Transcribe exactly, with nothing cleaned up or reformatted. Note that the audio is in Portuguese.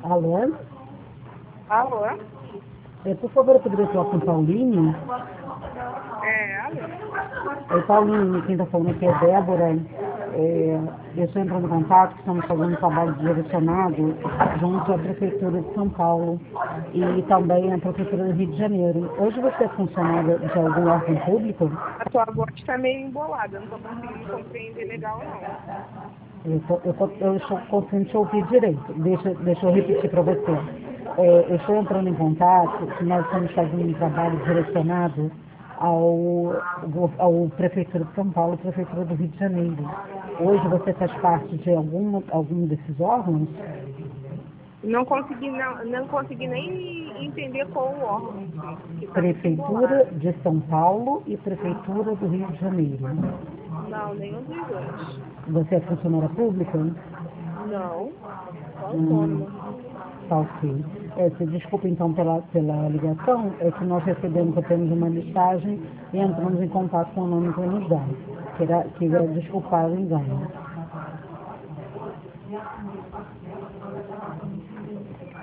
Alô? Alô? É, por favor, eu poderia falar com o Paulinho? É, alô? É, Paulinho, quem está falando aqui é Débora. É, eu estou entrando em contato, que estamos fazendo um trabalho direcionado junto à Prefeitura de São Paulo e também à Prefeitura do Rio de Janeiro. Hoje você é funcionária de algum órgão público? A tua voz está meio embolada, eu não estou conseguindo compreender legal, não. Eu, tô, eu, tô, eu estou conseguindo te ouvir direito. Deixa, deixa eu repetir para você. É, eu estou entrando em contato, que nós estamos fazendo um trabalho direcionado ao, ao Prefeitura de São Paulo e Prefeitura do Rio de Janeiro. Hoje você faz parte de algum, algum desses órgãos? Não consegui, não, não consegui nem entender qual o órgão, porque está muito Prefeitura embolado. de São Paulo e Prefeitura do Rio de Janeiro. Não, nenhum dos dois. Você é funcionária pública? Não, só Hum, autônoma. tá ok. É, se desculpa então pela, pela ligação, é que nós recebemos apenas uma mensagem e entramos em contato com o nome que nos dá. Queria, Tá, queria desculpar o engano.